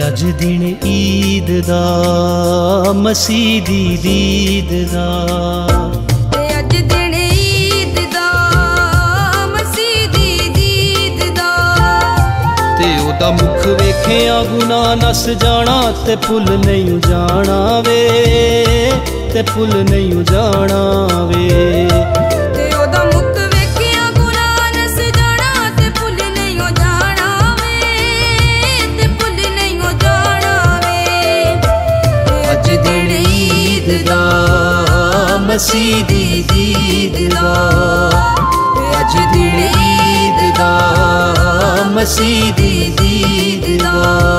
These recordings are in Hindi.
अज दिन ईद दा मसीह दी दीद दा अज दिन ईद दा मसीह दी दीद दा ते ओदा मुख वेखिया गुनाह नस जाना ते भुल नहीं जाना वे ते भुल नहीं जाना वे ते ओदा मुख वेखिया गुनाह नस जाना ते भुल नहीं जाना वे ते भुल नहीं जाना वे अज दिन ईद दा मसीह दी दीद दा अज दिन ईद दा मसीह दी दीद दा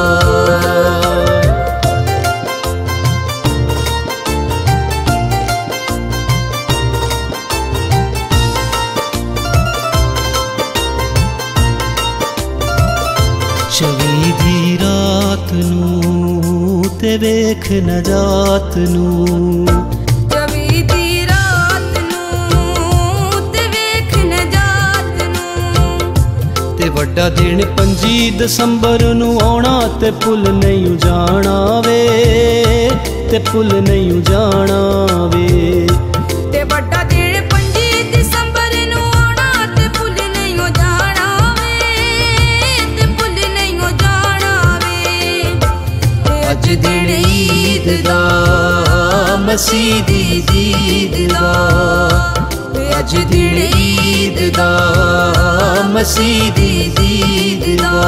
चवी दी रात नू ते वेख नजात नू चवी दी रात नू ते वेख नजात नू ते वड्डा दिन 5 दसंबर नू आना ते भुल नहीं जाना वे ते भुल नहीं जाना वे ते वड्डा दिन 5 दिसंबर नू आना ते भुल नहीं जाना वे ते भुल नहीं जाना वे अज दिन ईद दा मसीह दी दीद दा अज दिन ईद दा मसीह दी दीद दा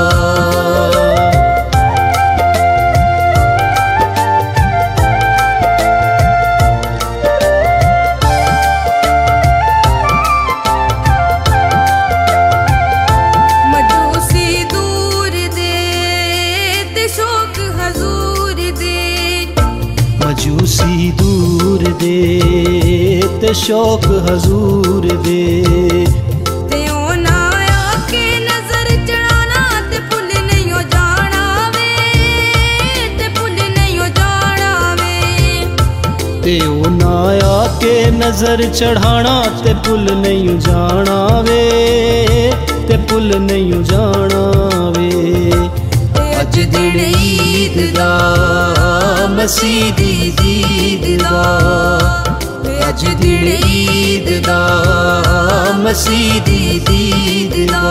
मजूसी दूर दे ते शौक हजूर दे ते ओना आके नजर चढ़ाना ते भुल नहीं जाना वे ते भुल नहीं जाना वे ते ओना आके नजर चढ़ाना ते भुल नहीं जाना वे ते भुल नहीं जाना वे अज दिन ईद दा मसीह दी दीद दा अज दिन ईद दा मसीह दी दीद दा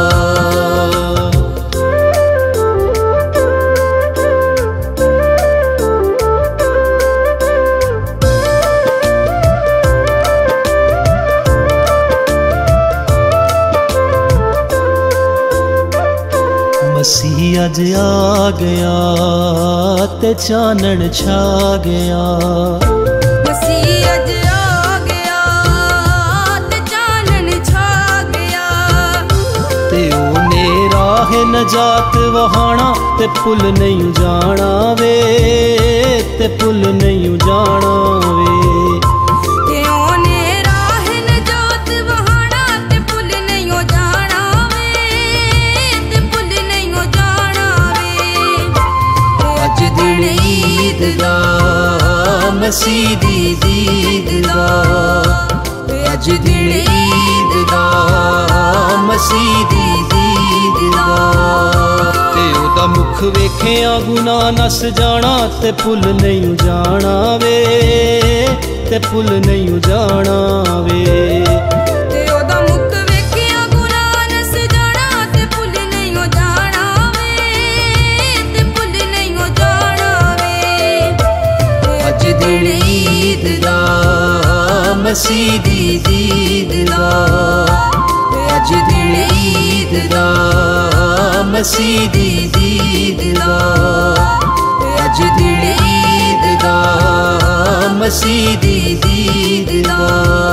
मसीह अज आ गया ते चानन छा गया मसीह अज आ गया ते चानन छा गया ते ओने राह नजात वहाना ते भुल नहीं जाना वे ते भुल नहीं जाना वे ते ओने राह नजात वहाना ते भुल नहीं जाना वे ते भुल नहीं जाना वे अज दिन ईद दा मसीह दी दीद दा अज दिन ईद दा मसीह दी दीद दा ते ओदा मुख वेखिया गुनाह नस जाना ते भुल नहीं जाना वे ते भुल नहीं जाना वे ते ओदा मुख वेखिया गुनाह नस जाना ते भुल नहीं जाना वे ते भुल नहीं जाना वे अज दिन ईद दा मसीह दी दीद दा अज दिन ईद दा मसीह दी दीद दा अज दिन ईद दा मसीह दी दीद दा।